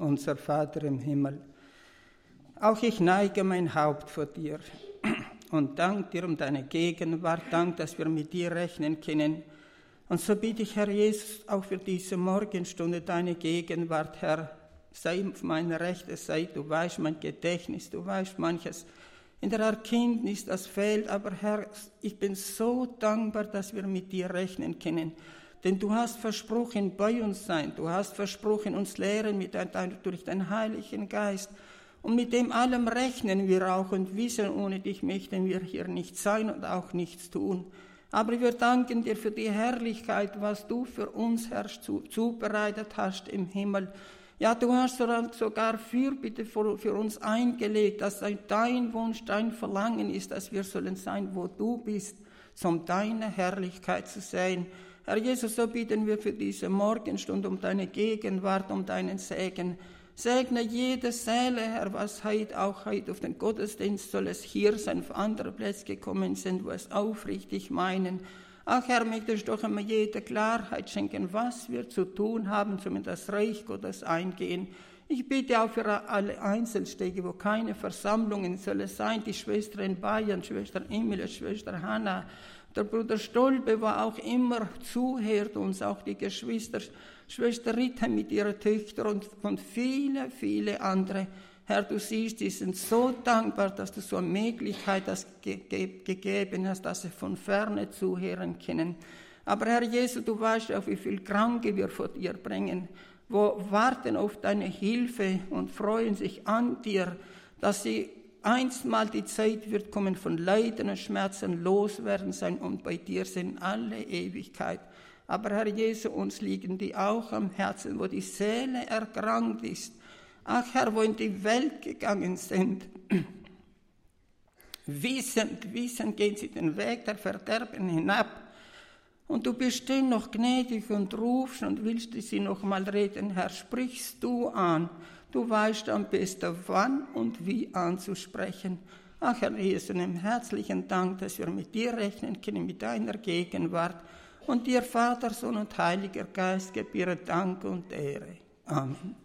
unser Vater im Himmel, auch ich neige mein Haupt vor dir und danke dir um deine Gegenwart, danke, dass wir mit dir rechnen können. Und so bitte ich, Herr Jesus, auch für diese Morgenstunde deine Gegenwart, Herr, sei auf meiner rechten Seite, du weißt mein Gedächtnis, du weißt manches in der Erkenntnis, das fehlt, aber Herr, ich bin so dankbar, dass wir mit dir rechnen können. Denn du hast versprochen, bei uns sein, du hast versprochen, uns lehren durch deinen Heiligen Geist. Und mit dem allem rechnen wir auch und wissen, ohne dich möchten wir hier nicht sein und auch nichts tun. Aber wir danken dir für die Herrlichkeit, was du für uns, Herr, zubereitet hast im Himmel. Ja, du hast sogar Fürbitte für uns eingelegt, dass dein Wunsch, dein Verlangen ist, dass wir sollen sein, wo du bist, um deine Herrlichkeit zu sehen. Herr Jesus, so bitten wir für diese Morgenstunde um deine Gegenwart, um deinen Segen. Segne jede Seele, Herr, was heute auf den Gottesdienst soll es hier sein, auf andere Plätze gekommen sind, wo es aufrichtig meinen. Ach Herr, möchtest du doch immer jede Klarheit schenken, was wir zu tun haben, um in das Reich Gottes eingehen. Ich bitte auch für alle Einzelstege, wo keine Versammlungen soll es sein, die Schwester in Bayern, Schwester Emilie, Schwester Hanna, der Bruder Stolpe, wo auch immer zuhört, uns auch die Geschwister, Schwester Rita mit ihrer Töchter und viele, viele andere. Herr, du siehst, die sind so dankbar, dass du so eine Möglichkeit gegeben hast, dass sie von ferne zuhören können. Aber Herr Jesus, du weißt auch, wie viele Kranke wir vor dir bringen, wo warten auf deine Hilfe und freuen sich an dir, dass sie einstmal die Zeit wird kommen von Leiden und Schmerzen loswerden sein und bei dir sind alle Ewigkeit. Aber Herr Jesus, uns liegen die auch am Herzen, wo die Seele erkrankt ist. Ach Herr, wo in die Welt gegangen sind. Wissend gehen sie den Weg der Verderben hinab. Und du bist dennoch gnädig und rufst und willst sie noch mal reden. Herr, sprichst du an. Du weißt am besten, wann und wie anzusprechen. Ach Herr Jesus, einem herzlichen Dank, dass wir mit dir rechnen können, mit deiner Gegenwart. Und dir, Vater, Sohn und Heiliger Geist, gebühre Dank und Ehre. Amen.